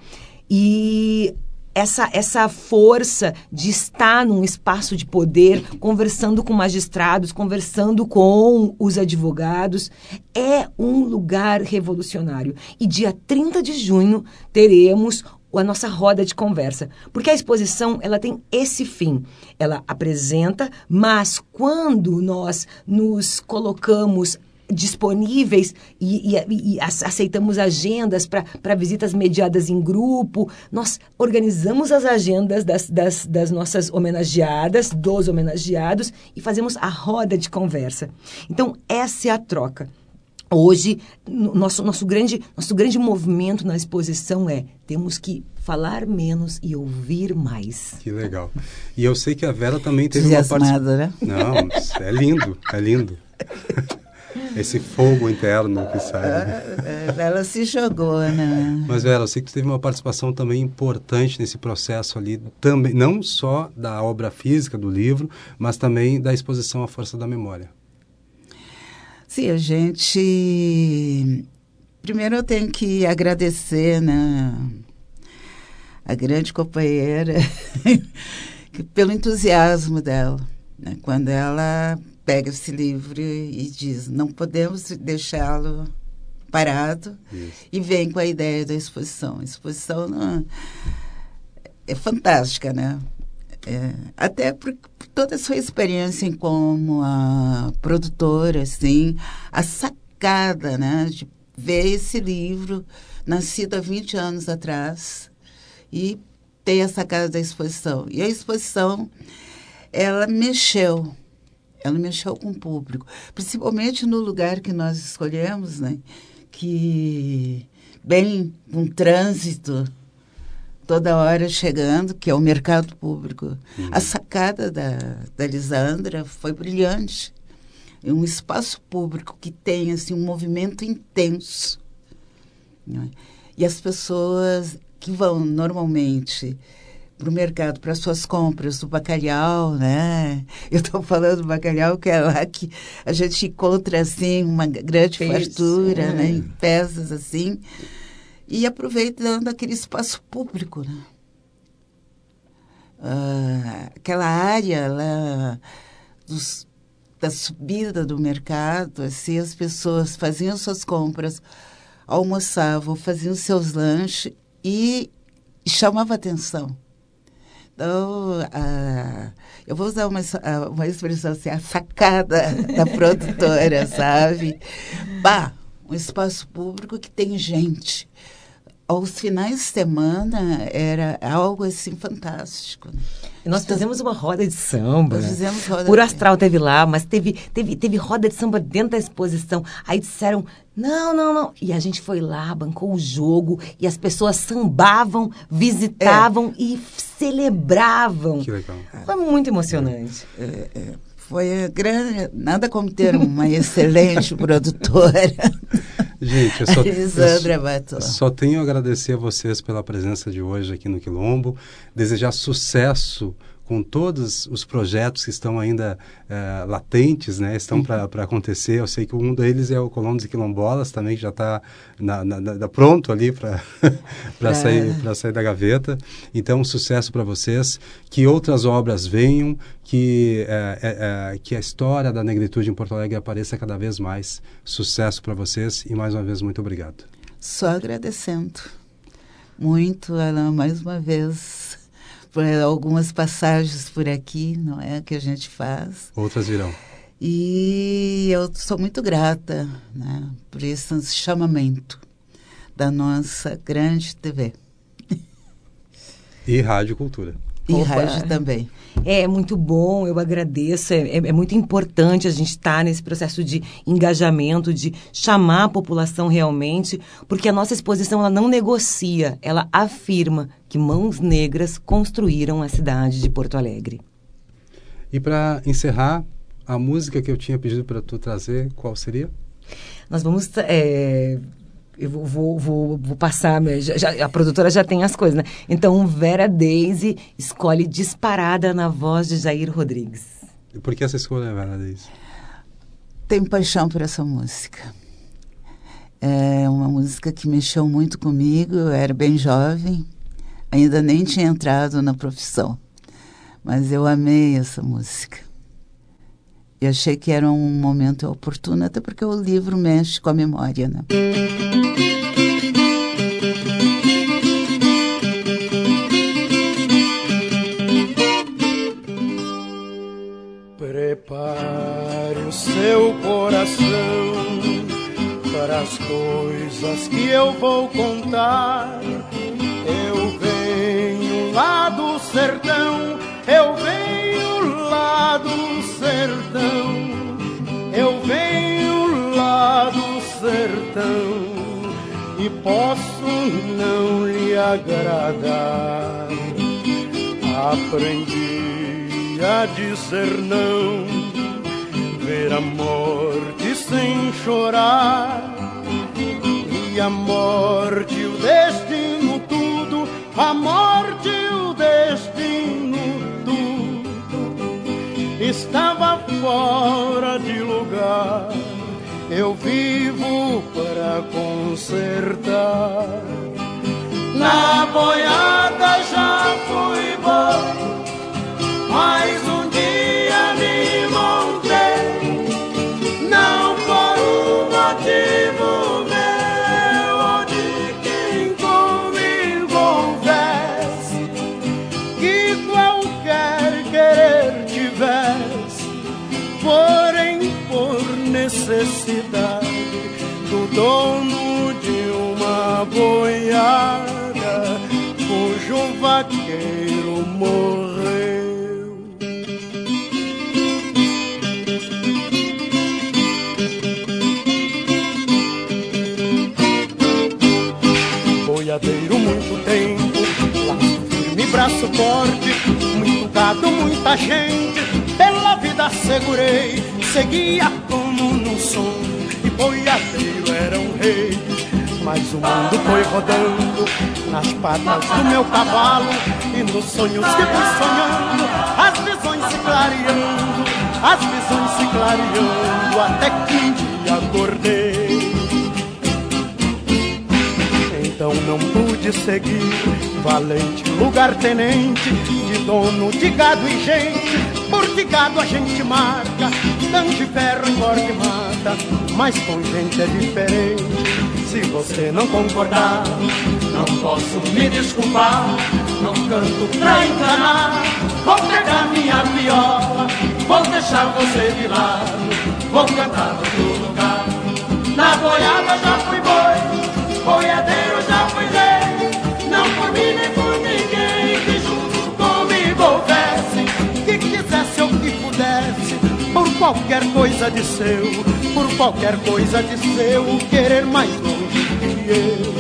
e essa força de estar num espaço de poder, conversando com magistrados, conversando com os advogados, é um lugar revolucionário. E dia 30 de junho teremos a nossa roda de conversa. Porque a exposição, ela tem esse fim. Ela apresenta, mas quando nós nos colocamos disponíveis e aceitamos agendas para visitas mediadas em grupo, nós organizamos as agendas das nossas homenageadas, dos homenageados, e fazemos a roda de conversa. Então, essa é a troca. Hoje, nosso grande movimento na exposição temos que falar menos e ouvir mais. Que legal. E eu sei que a Vera também teve uma participação. Né? Não, é lindo, é lindo. Esse fogo interno que sai. Ela se jogou, né? Mas, Vera, eu sei que tu teve uma participação também importante nesse processo ali, também, não só da obra física do livro, mas também da exposição à Força da Memória. Sim, a gente... Primeiro eu tenho que agradecer, né, a grande companheira pelo entusiasmo dela, né? Quando ela pega esse livro e diz, não podemos deixá-lo parado. Isso. E vem com a ideia da exposição. A exposição é fantástica, né? Até por toda a sua experiência como a produtora, assim, a sacada, né, de ver esse livro nascido há 20 anos atrás e ter a sacada da exposição. E a exposição, ela mexeu com o público, principalmente no lugar que nós escolhemos, né? Que bem um trânsito toda hora chegando, que é o mercado público. A sacada da Lisandra foi brilhante. É um espaço público que tem assim, um movimento intenso, né? E as pessoas que vão normalmente para o mercado, para suas compras do bacalhau, né? Eu estou falando do bacalhau, que é lá que a gente encontra, assim, uma grande fartura, né? Em peças, assim, e aproveitando aquele espaço público, né? Aquela área lá da subida do mercado, assim, as pessoas faziam suas compras, almoçavam, faziam seus lanches e chamava atenção. Então, eu vou usar uma expressão assim, a sacada da produtora, sabe? Um espaço público que tem gente. Aos finais de semana era algo assim fantástico. E nós fizemos uma roda de samba. Nós fizemos roda Puro Astral teve lá, mas teve roda de samba dentro da exposição. Aí disseram, não. E a gente foi lá, bancou o jogo, e as pessoas sambavam, visitavam e celebravam. Que legal. Foi muito emocionante. Foi grande, nada como ter uma excelente produtora. Gente, Elisandra Bato. Só tenho a agradecer a vocês pela presença de hoje aqui no Quilombo, desejar sucesso com todos os projetos que estão ainda latentes, né? Estão para acontecer. Eu sei que um deles é o Colonos e Quilombolas também, que já está pronto ali para sair da gaveta. Então, sucesso para vocês. Que outras obras venham, que a história da negritude em Porto Alegre apareça cada vez mais. Sucesso para vocês e, mais uma vez, muito obrigado. Só agradecendo muito, Alain, mais uma vez, por algumas passagens por aqui, não é, que a gente faz. Outras virão. E eu sou muito grata, né, por esse chamamento da nossa grande TV. E Rádio Cultura. E rádio também. É muito bom, eu agradeço. É muito importante a gente estar nesse processo de engajamento, de chamar a população realmente, porque a nossa exposição ela não negocia, ela afirma que mãos negras construíram a cidade de Porto Alegre. E para encerrar, a música que eu tinha pedido para tu trazer, qual seria? Nós vamos... Eu vou passar, a produtora já tem as coisas, né? Então, Vera Daisy escolhe Disparada na voz de Jair Rodrigues. E por que essa escolha, Vera Daisy? Tenho paixão por essa música. É uma música que mexeu muito comigo, eu era bem jovem, ainda nem tinha entrado na profissão, mas eu amei essa música. E achei que era um momento oportuno, até porque o livro mexe com a memória, né? Prepare o seu coração para as coisas que eu vou contar. Eu venho lá do sertão, eu venho lá do sertão, eu venho lá do sertão e posso não lhe agradar. Aprendi a dizer não, ver a morte sem chorar, e a morte o destino tudo, a morte o destino tudo, estava fora de lugar. Eu vivo para consertar. Na boiada já fui bom, mas um dia me montei, não por um motivo meu ou de quem comigo houvesse, que qualquer querer tivesse, porém por necessidade do dono de uma boiada cujo vaqueiro morreu. Boiadeiro muito tempo, laço firme, braço forte, muito gado, muita gente, pela vida segurei, seguia como num sonho, e boiadeiro era um rei. Mas o mundo foi rodando nas patas do meu cavalo, e nos sonhos que fui sonhando, as visões se clareando, as visões se clareando, até que um dia acordei. Então não pude seguir, valente lugar-tenente, de dono de gado e gente, porque gado a gente marca, tanto de ferro engorda e mata, mas com gente é diferente. Se você não concordar, não posso me desculpar, não canto pra enganar, vou pegar minha viola, vou deixar você de lado, vou cantar no outro lugar. Na boiada já fui boi, boiadeiro já fui rei, não por mim nem por ninguém que junto comigo houvesse, qualquer coisa de seu, por qualquer coisa de seu querer mais longe que eu.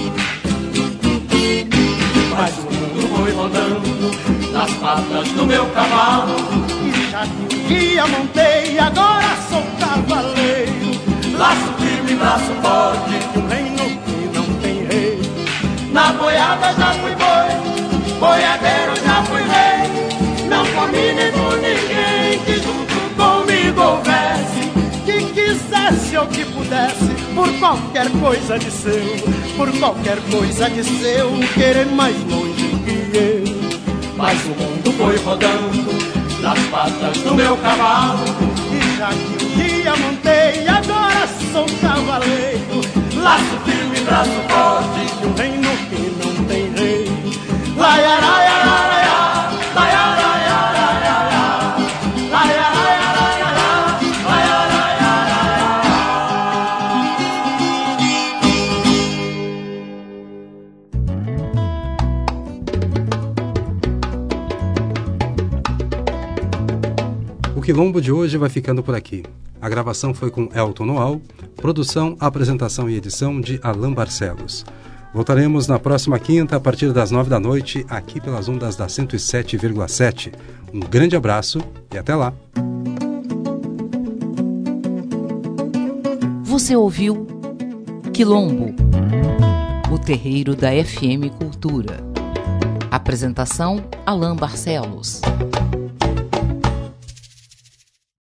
Mas o mundo foi rodando nas patas do meu cavalo, E já que um dia montei, agora sou cavaleiro. laço firme, braço forte, De um reino que não tem rei. na boiada já fui boi, boiadeiro já fui rei. Não comi nem por ninguém que junto comigo houvesse, Que quisesse ou que pudesse, por qualquer coisa de seu, por qualquer coisa de seu querer mais longe que eu. mas o mundo foi rodando nas patas do meu cavalo, E já que um dia montei, agora sou cavaleiro. laço firme, braço forte, De um reino que não tem rei. laiaraiaraiá, laiaraiaraiá, laiaraiaraiá, laiaraiaraiá. O Quilombo de hoje vai ficando por aqui. A gravação foi com Elton Noal, produção, apresentação e edição de Alain Barcelos. Voltaremos na próxima quinta, a partir das 9 da noite, aqui pelas ondas da 107,7. Um grande abraço e até lá! Você ouviu Quilombo, o terreiro da FM Cultura. Apresentação Alain Barcelos.